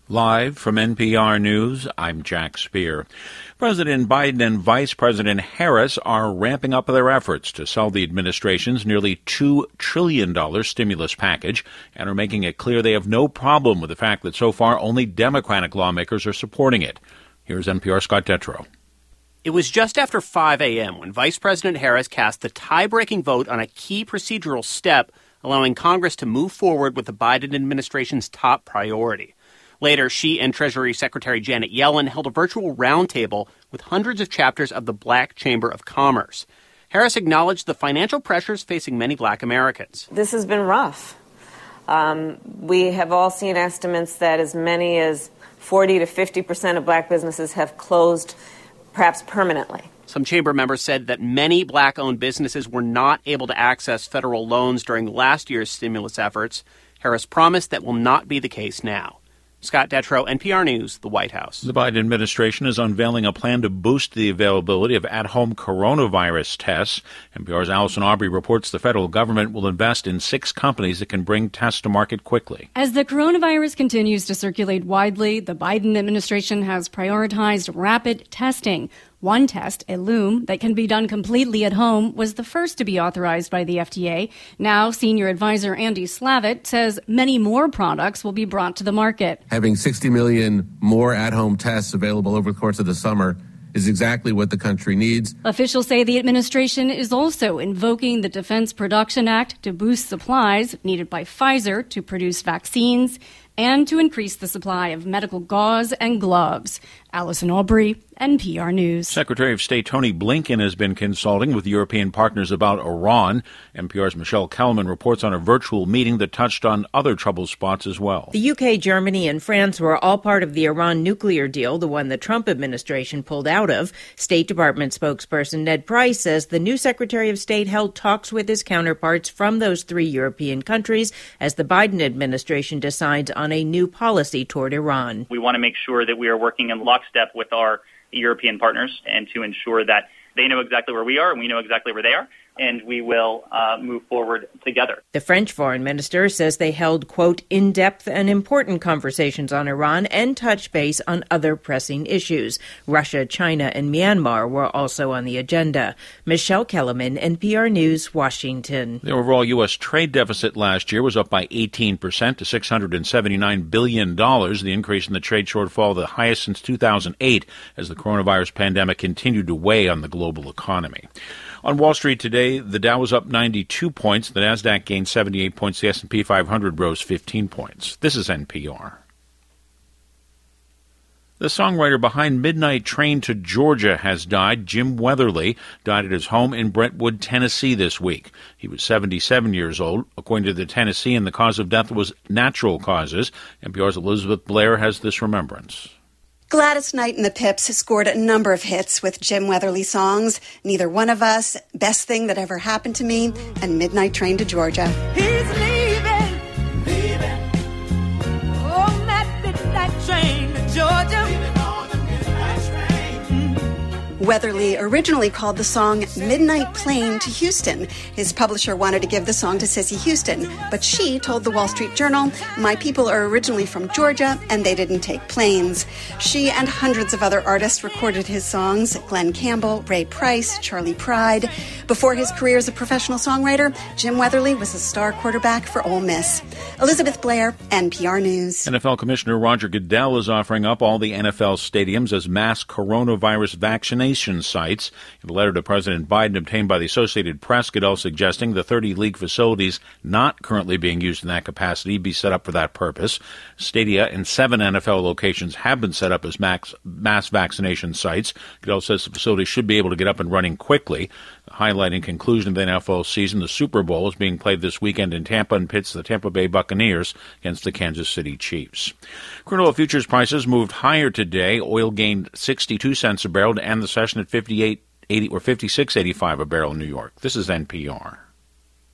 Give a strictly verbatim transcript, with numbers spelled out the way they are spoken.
Live from N P R News, I'm Jack Speer. President Biden and Vice President Harris are ramping up their efforts to sell the administration's nearly two trillion dollars stimulus package and are making it clear they have no problem with the fact that so far only Democratic lawmakers are supporting it. Here's N P R's Scott Detrow. It was just after five a.m. when Vice President Harris cast the tie-breaking vote on a key procedural step allowing Congress to move forward with the Biden administration's top priority. Later, she and Treasury Secretary Janet Yellen held a virtual roundtable with hundreds of chapters of the Black Chamber of Commerce. Harris acknowledged the financial pressures facing many Black Americans. This has been rough. Um, we have all seen estimates that as many as forty to fifty percent of Black businesses have closed, perhaps permanently. Some chamber members said that many Black-owned businesses were not able to access federal loans during last year's stimulus efforts. Harris promised that will not be the case now. Scott Detrow, N P R News, the White House. The Biden administration is unveiling a plan to boost the availability of at-home coronavirus tests. N P R's Allison Aubrey reports the federal government will invest in six companies that can bring tests to market quickly. As the coronavirus continues to circulate widely, the Biden administration has prioritized rapid testing. One test, Ellume, that can be done completely at home, was the first to be authorized by the F D A. Now, senior advisor Andy Slavitt says many more products will be brought to the market. Having sixty million more at-home tests available over the course of the summer is exactly what the country needs. Officials say the administration is also invoking the Defense Production Act to boost supplies needed by Pfizer to produce vaccines and to increase the supply of medical gauze and gloves. Allison Aubrey, N P R News. Secretary of State Tony Blinken has been consulting with European partners about Iran. N P R's Michelle Kellerman reports on a virtual meeting that touched on other trouble spots as well. The U K, Germany, and France were all part of the Iran nuclear deal, the one the Trump administration pulled out of. State Department spokesperson Ned Price says the new Secretary of State held talks with his counterparts from those three European countries as the Biden administration decides on a new policy toward Iran. We want to make sure that we are working in lockstep with our European partners and to ensure that they know exactly where we are and we know exactly where they are, and we will uh, move forward together. The French foreign minister says they held, quote, in-depth and important conversations on Iran and touched base on other pressing issues. Russia, China, and Myanmar were also on the agenda. Michelle Kellerman, N P R News, Washington. The overall U S trade deficit last year was up by eighteen percent to six hundred seventy-nine billion dollars. The increase in the trade shortfall, the highest since two thousand eight, as the coronavirus pandemic continued to weigh on the global economy. On Wall Street today, the Dow was up ninety-two points, the Nasdaq gained seventy-eight points, the S and P five hundred rose fifteen points. This is N P R. The songwriter behind Midnight Train to Georgia has died. Jim Weatherly died at his home in Brentwood, Tennessee this week. He was seventy-seven years old. According to the Tennessean, the cause of death was natural causes. N P R's Elizabeth Blair has this remembrance. Gladys Knight and the Pips scored a number of hits with Jim Weatherly songs, Neither One of Us, Best Thing That Ever Happened to Me, and Midnight Train to Georgia. He's leaving, leaving, on that midnight train to Georgia. Weatherly originally called the song Midnight Plane to Houston. His publisher wanted to give the song to Cissy Houston, but she told the Wall Street Journal, my people are originally from Georgia, and they didn't take planes. She and hundreds of other artists recorded his songs, Glenn Campbell, Ray Price, Charlie Pride. Before his career as a professional songwriter, Jim Weatherly was a star quarterback for Ole Miss. Elizabeth Blair, N P R News. N F L Commissioner Roger Goodell is offering up all the N F L stadiums as mass coronavirus vaccination sites. In a letter to President Biden obtained by the Associated Press, Goodell suggesting the thirty league facilities not currently being used in that capacity be set up for that purpose. Stadia in seven N F L locations have been set up as max, mass vaccination sites. Goodell says the facilities should be able to get up and running quickly. Highlighting conclusion of the N F L season, the Super Bowl is being played this weekend in Tampa and pits the Tampa Bay Buccaneers against the Kansas City Chiefs. Crude oil futures prices moved higher today. Oil gained sixty-two cents a barrel to end the session at fifty-eight eighty or fifty-six eighty-five a barrel in New York. This is N P R.